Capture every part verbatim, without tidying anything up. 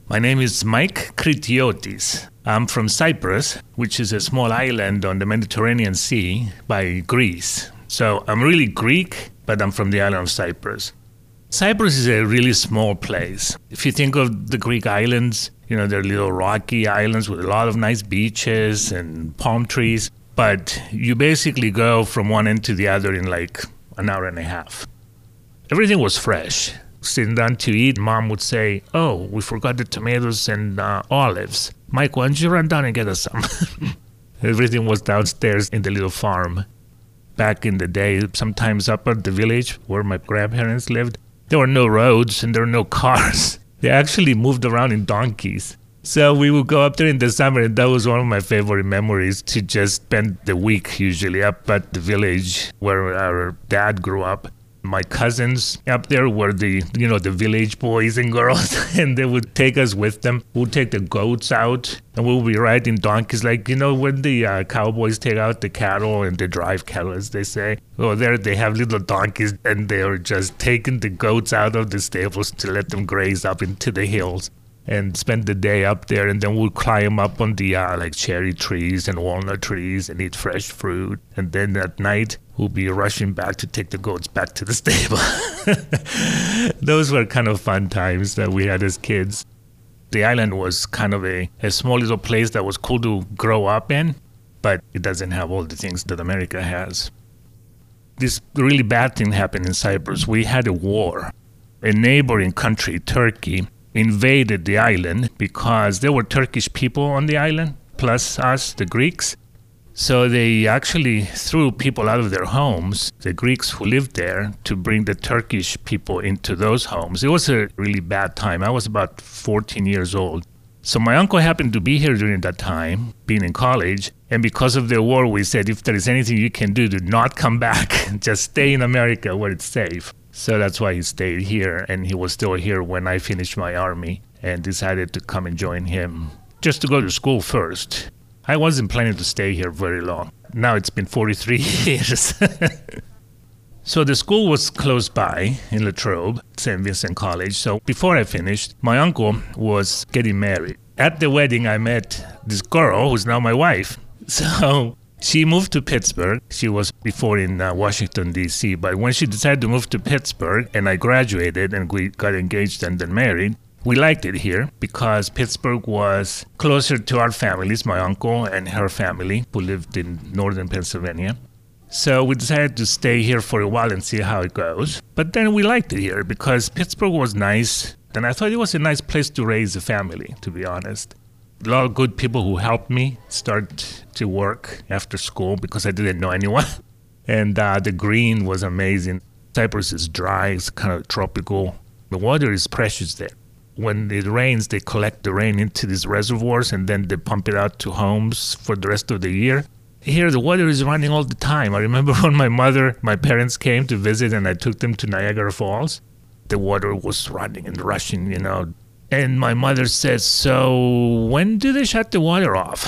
My name is Mike Kritiotis. I'm from Cyprus, which is a small island on the Mediterranean Sea by Greece. So I'm really Greek, but I'm from the island of Cyprus. Cyprus is a really small place. If you think of the Greek islands, you know, they're little rocky islands with a lot of nice beaches and palm trees. But you basically go from one end to the other in like an hour and a half. Everything was fresh. Sitting down to eat, Mom would say, oh, we forgot the tomatoes and uh, olives. Mike, why don't you run down and get us some? Everything was downstairs in the little farm. Back in the day, sometimes up at the village where my grandparents lived, there were no roads and there were no cars. They actually moved around in donkeys. So we would go up there in the summer, and that was one of my favorite memories, to just spend the week usually up at the village where our dad grew up. My cousins up there were the, you know, the village boys and girls, and they would take us with them. We'll take the goats out, and we'll be riding donkeys, like, you know, when the uh, cowboys take out the cattle and they drive cattle, as they say. Well, there they have little donkeys, and they're just taking the goats out of the stables to let them graze up into the hills and spend the day up there. And then we'll climb up on the uh, like cherry trees and walnut trees and eat fresh fruit. And then at night, we'll be rushing back to take the goats back to the stable. Those were kind of fun times that we had as kids. The island was kind of a, a small little place that was cool to grow up in, but it doesn't have all the things that America has. This really bad thing happened in Cyprus. We had a war. A neighboring country, Turkey, invaded the island because there were Turkish people on the island, plus us, the Greeks. So they actually threw people out of their homes, the Greeks who lived there, to bring the Turkish people into those homes. It was a really bad time. I was about fourteen years old. So my uncle happened to be here during that time, being in college. And because of the war, we said, if there is anything you can do, do not come back. Just stay in America where it's safe. So that's why he stayed here. And he was still here when I finished my army and decided to come and join him, just to go to school first. I wasn't planning to stay here very long. Now it's been forty-three years. So the school was close by in Latrobe, Saint Vincent College. So before I finished, my uncle was getting married. At the wedding, I met this girl who's now my wife. So she moved to Pittsburgh. She was before in uh, Washington, D C. But when she decided to move to Pittsburgh and I graduated and we got engaged and then married, we liked it here because Pittsburgh was closer to our families, my uncle and her family, who lived in northern Pennsylvania. So we decided to stay here for a while and see how it goes. But then we liked it here because Pittsburgh was nice, and I thought it was a nice place to raise a family, to be honest. A lot of good people who helped me start to work after school because I didn't know anyone. And uh, the green was amazing. Cyprus is dry, it's kind of tropical. The water is precious there. When it rains, they collect the rain into these reservoirs and then they pump it out to homes for the rest of the year. Here, the water is running all the time. I remember when my mother, my parents came to visit and I took them to Niagara Falls. The water was running and rushing, you know. And my mother said, so when do they shut the water off?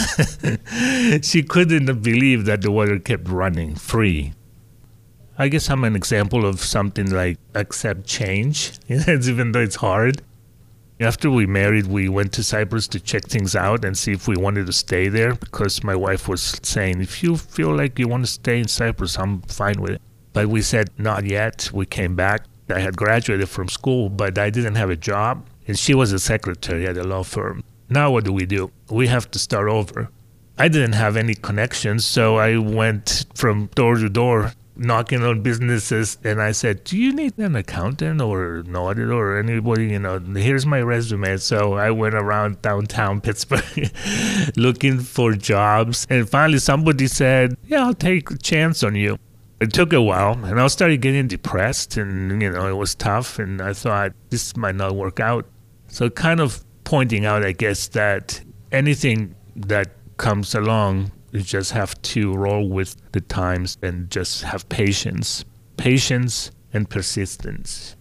She couldn't believe that the water kept running free. I guess I'm an example of something like accept change, even though it's hard. After we married, we went to Cyprus to check things out and see if we wanted to stay there because my wife was saying, if you feel like you want to stay in Cyprus, I'm fine with it. But we said, not yet. We came back. I had graduated from school, but I didn't have a job. And she was a secretary at a law firm. Now what do we do? We have to start over. I didn't have any connections, so I went from door to door knocking on businesses, and I said, do you need an accountant or an auditor or anybody, you know, here's my resume. So I went around downtown Pittsburgh looking for jobs, and finally somebody said, yeah, I'll take a chance on you. It took a while, and I started getting depressed, and, you know, it was tough, and I thought this might not work out. So kind of pointing out, I guess, that anything that comes along, you just have to roll with the times and just have patience. Patience and persistence.